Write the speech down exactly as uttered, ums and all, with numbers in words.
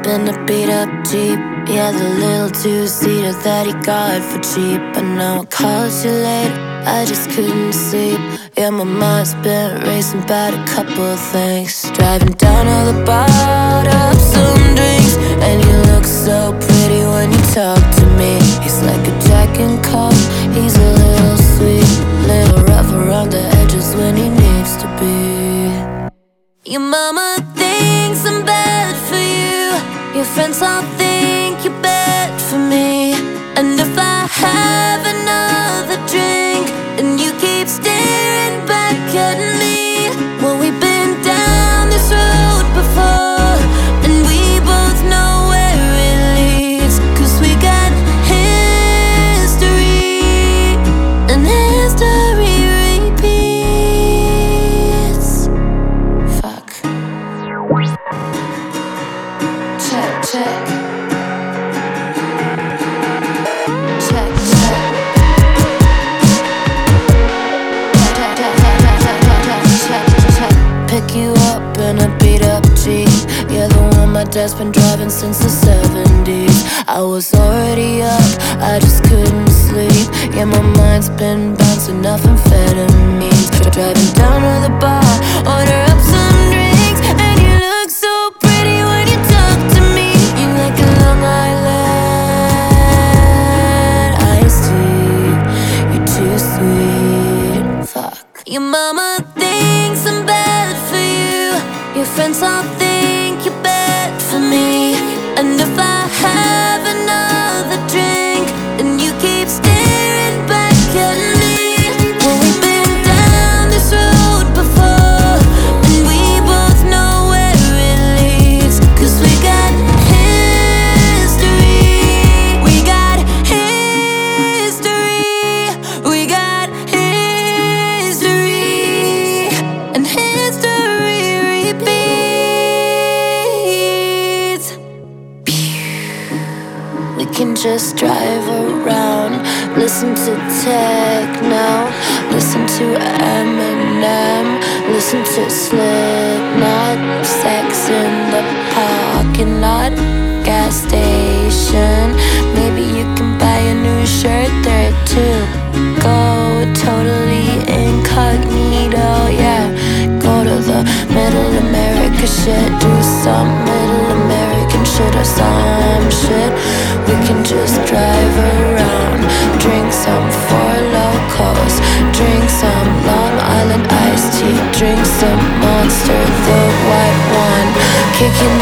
in a beat-up Jeep. Yeah, the little two-seater that he got for cheap. I know I called you late, I just couldn't sleep. Yeah, my mind's been racing about a couple of things. Driving down to the bar to have some drinks, and you look so pretty when you talk to me. He's like a Jack and Coke, he's a little sweet, little rough around the edges when he needs to be. Your mama thinks I'm bad for you, your friends all think you're bad for me. And if I have another drink, then you keep staring back at me. Well, we've been down this road before, and we both know where it leads. Cause we got history, and history repeats. Fuck. Check, check. Check, check. Pick you up in a beat-up Jeep. Yeah, the one my dad's been driving since the seventies. I was already up, I just couldn't sleep. Yeah, my mind's been bouncing off amphetamines. Driving down to the bar, order up some drinks, and you look so pretty when you talk to me. You like a Long Island iced tea, you're too sweet. Fuck. Your mama thinks I'm bad for you, your friends all think you're bad for me. And if I have another drink, then you keep staring back at me. Well, we've been down this road before, and we both know where it leads. Cause we got history, we got history, we got history, and history repeats. We can just drive around, listen to techno, listen to Eminem, listen to Slipknot. Sex in the parking lot, gas station. Maybe you can buy a new shirt there too. Go totally incognito, yeah. Go to the Middle America shit, do some Middle American shit or some shit. We can just drive around, drink some Four Locos, drink some Long Island iced tea, drink some Monster, the white one, kicking